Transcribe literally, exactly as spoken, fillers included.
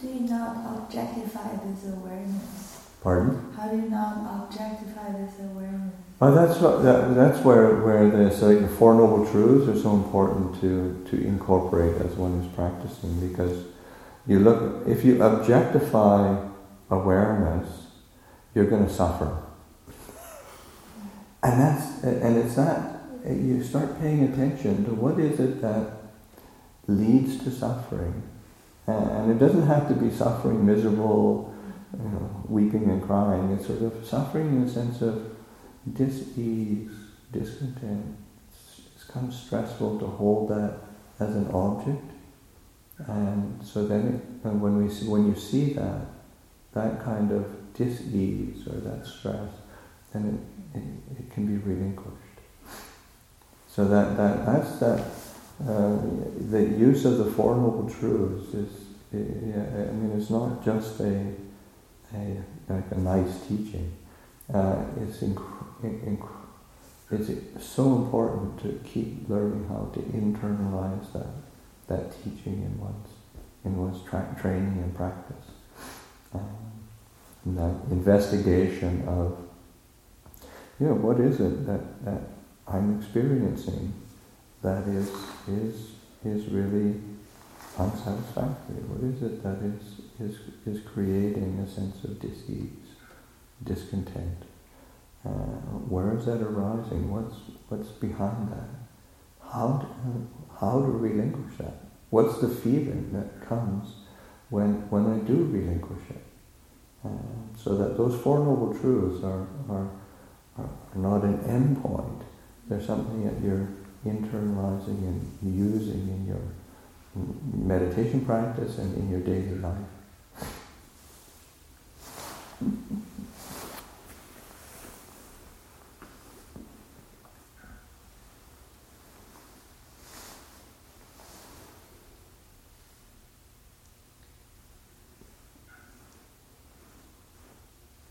do you not objectify this awareness? Pardon? How do you not objectify this awareness? Well, that's what, that, that's where where the so like the Four Noble Truths are so important to to incorporate as one is practicing, because you look if you objectify awareness, you're going to suffer, and that's and it's that you start paying attention to what is it that leads to suffering, and it doesn't have to be suffering, miserable, you know, weeping and crying. It's sort of suffering in the sense of dis-ease, discontent. It's, it's kind of stressful to hold that as an object, and so then it, and when we see, when you see that that kind of dis-ease or that stress, then it, it, it can be relinquished. So that that that's that uh, the use of the Four Noble Truths is, I mean, it's not just a a like a nice teaching. Uh, it's inc- inc- it's so important to keep learning how to internalize that that teaching in one's in one's tra- training and practice. Um, and that investigation of, you know, what is it that, that I'm experiencing that is is is really unsatisfactory? What is it that is is is creating a sense of dis-ease, discontent? Uh, where is that arising? What's what's behind that? How to, how to relinquish that? What's the feeling that comes when when I do relinquish it? Uh, so that those Four Noble Truths are are are not an end point. They're something that you're internalizing and using in your meditation practice and in your daily life.